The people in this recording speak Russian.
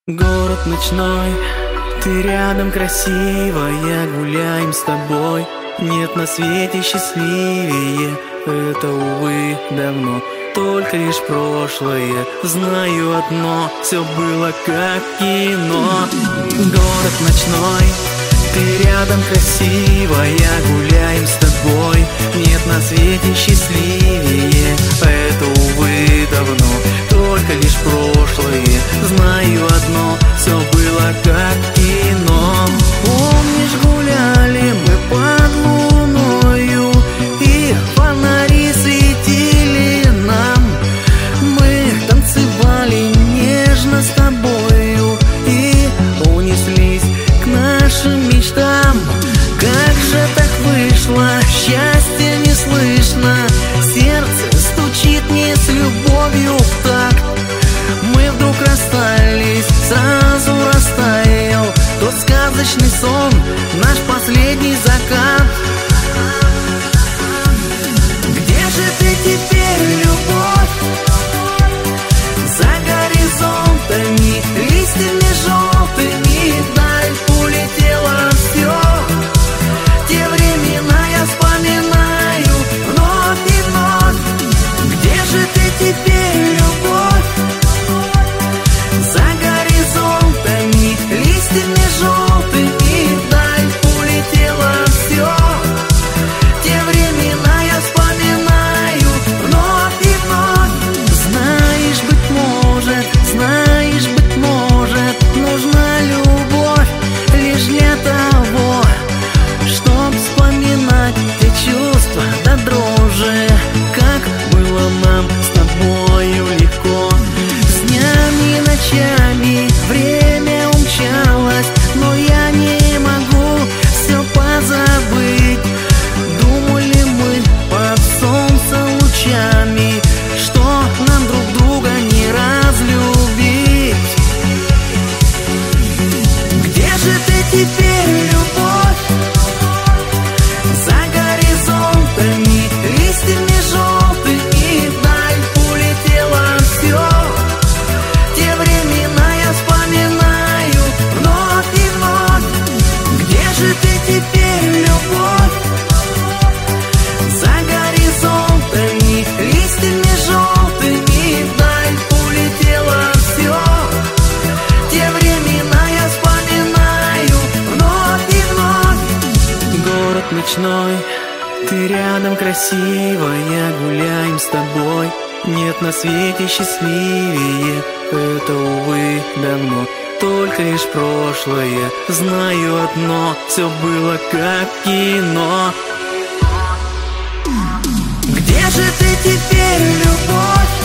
Город ночной, ты рядом красивая, гуляем с тобой. Нет на свете счастливее, это, увы, давно, только лишь прошлое. Знаю одно, все было как кино. Город ночной, ты рядом красивая, гуляем с тобой. Нет на свете счастливее, это, увы, давно, только лишь прошлое. Знаю одно, все было как кино. Помнишь, гуляли мы под луною, и фонари светили нам. Мы танцевали нежно с тобою и унеслись к нашим мечтам. Как же так вышло, счастья не слышно, сердце стучит не с любовью в такт. Мы вдруг расстались, сразу растаял тот сказочный сон, наш последний закат. Где же ты теперь, любовь? За горизонтами, листьями желтыми, вдаль улетело все. Те времена я вспоминаю вновь и вновь. Где же ты теперь, любовь? За горизонтами, листьями желтыми, вдаль улетело все. Те времена я вспоминаю вновь и вновь. Знаешь, быть может, нужна любовь лишь для того, чтоб вспоминать те чувства до дрожи, как было нам с тобою легко. С днями и ночами время умчалось, но я не могу все позабыть. Думали мы под солнцем лучами, что нам друг друга не разлюбить. Где же ты теперь, любовь? За горизонтами, листьями желтыми, вдаль улетело все. Те времена я вспоминаю вновь и вновь. Где же ты теперь, любовь? За горизонтами, листьями желтыми, вдаль улетело все. Те времена я вспоминаю вновь и вновь. Город ночной, ты рядом красивая, гуляем с тобой. Нет на свете счастливее, это, увы, давно, только лишь прошлое. Знаю одно, все было как кино. Где же ты теперь, любовь?